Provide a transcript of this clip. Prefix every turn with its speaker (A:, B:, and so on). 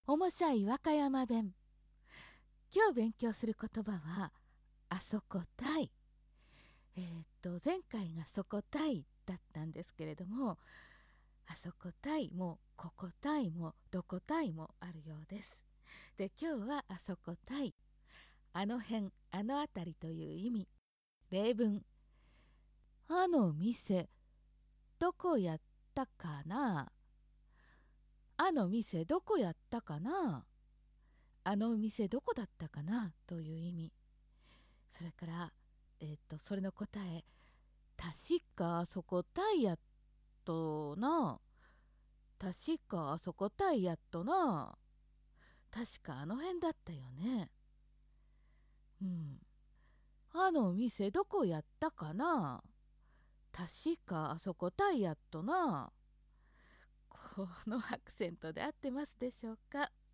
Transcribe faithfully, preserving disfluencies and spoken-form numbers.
A: おもしゃい和歌山弁。今日勉強する言葉はあそこたい。えー、っと前回がそこたいだったんですけれども、あそこたいもここたいもどこたいもあるようです。で、今日はあそこたい、あの辺、あの辺りという意味。例文、あの店どこやったかな、あの店どこやったかな、あの店どこだったかなという意味。それから、えー、とそれの答え、確かあそこたいやっとな、確かあそこたいやっとな、確かあの辺だったよね。うん。あの店どこやったかな、確かあそこたいやっとな。このアクセントで合ってますでしょうか。